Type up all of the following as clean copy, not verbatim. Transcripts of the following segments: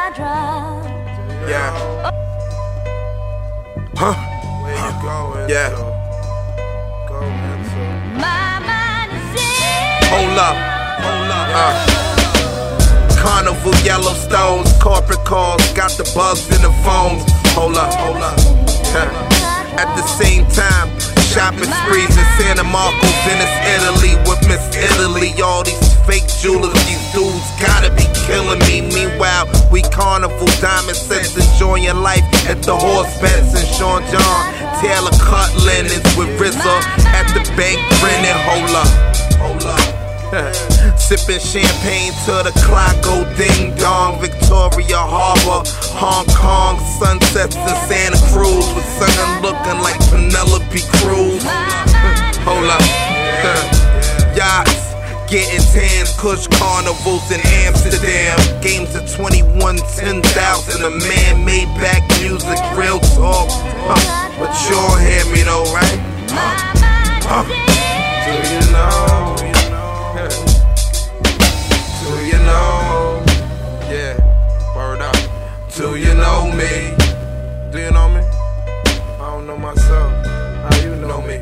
Yeah. Huh? Yeah. Hold up. Carnival, Yellowstones, corporate calls, got the bugs in the phones. Hold up. At the same time, shopping sprees in Santa Marco, Venice, Italy, with Miss Italy. All these fake jewelers, these dudes gotta be killing me. Meanwhile, we carnival diamond sets, enjoying life at the horse bets and Sean John Taylor cut linens with RZA at the bank grinning. Hold up. Sipping champagne till the clock go ding dong. Victoria Harbor, Hong Kong, sunsets in Santa Cruz with sun looking like Penelope Cruz. Hold up. Yachts, getting tans, Kush carnivals in Amsterdam. Games of 21, 10,000. A man made back music, real talk. But you'll hear me though, right? Do you know? Do you know? Yeah, word up. Do you know me? Do you know me? I don't know myself. How you know me?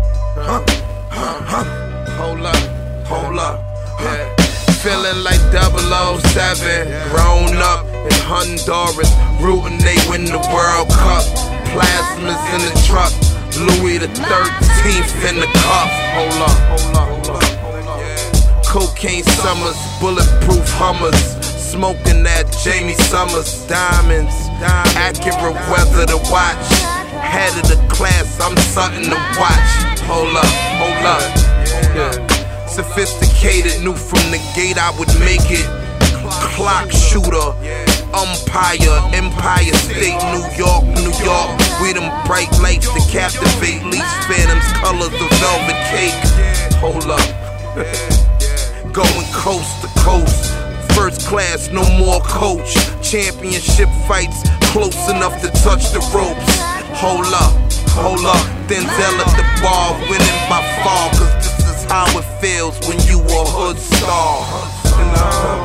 Hold up. Yeah. Feeling like 007. Grown up in Honduras, rooting they win the World Cup. Plasmas in the truck, Louis the 13th in the cup. Hold up. Cocaine summers, bulletproof Hummers, smoking that Jamie Summers. Diamonds, accurate weather to watch. Head of the class, I'm something to watch. Hold up. Yeah. Sophisticated, knew from the gate I would make it. Clock shooter, umpire, Empire State, New York. We them bright lights to captivate. Least phantoms, colors of velvet cake. Hold up. Going coast to coast, first class, no more coach. Championship fights, close enough to touch the ropes. Hold up. Denzel at the bar, winning by far. Cause this is how it feels when you a hood star.